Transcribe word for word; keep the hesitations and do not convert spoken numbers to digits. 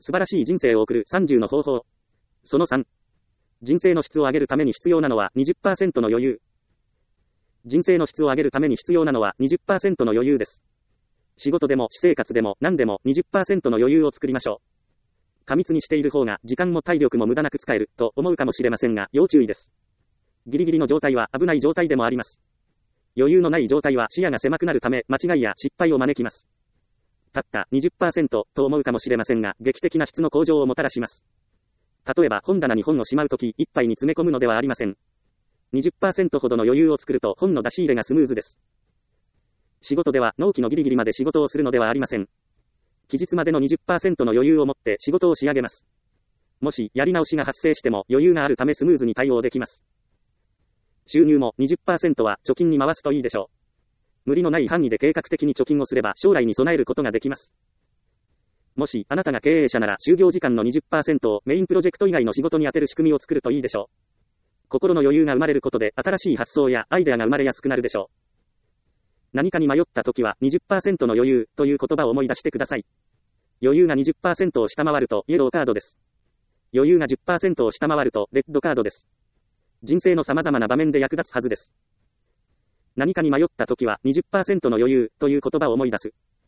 素晴らしい人生を送るさんじゅうの方法。そのさん。人生の質を上げるために必要なのは にじゅっパーセント の余裕。人生の質を上げるために必要なのは にじゅっパーセント の余裕です。仕事でも私生活でも何でも にじゅっパーセント の余裕を作りましょう。過密にしている方が時間も体力も無駄なく使えると思うかもしれませんが、要注意です。ギリギリの状態は危ない状態でもあります。余裕のない状態は視野が狭くなるため間違いや失敗を招きます。たった にじゅっパーセント と思うかもしれませんが、劇的な質の向上をもたらします。例えば本棚に本をしまうとき、いっぱいに詰め込むのではありません。にじゅっパーセント ほどの余裕を作ると本の出し入れがスムーズです。仕事では納期のギリギリまで仕事をするのではありません。期日までの にじゅっパーセント の余裕を持って仕事を仕上げます。もしやり直しが発生しても余裕があるためスムーズに対応できます。収入も にじゅっパーセント は貯金に回すといいでしょう。無理のない範囲で計画的に貯金をすれば将来に備えることができます。もしあなたが経営者なら就業時間の にじゅっパーセント をメインプロジェクト以外の仕事に充てる仕組みを作るといいでしょう。心の余裕が生まれることで新しい発想やアイデアが生まれやすくなるでしょう。何かに迷った時は にじゅっパーセント の余裕という言葉を思い出してください。余裕が にじゅっパーセント を下回るとイエローカードです。余裕が じゅっパーセント を下回るとレッドカードです。人生の様々な場面で役立つはずです。何かに迷った時は にじゅっパーセント の余裕という言葉を思い出す。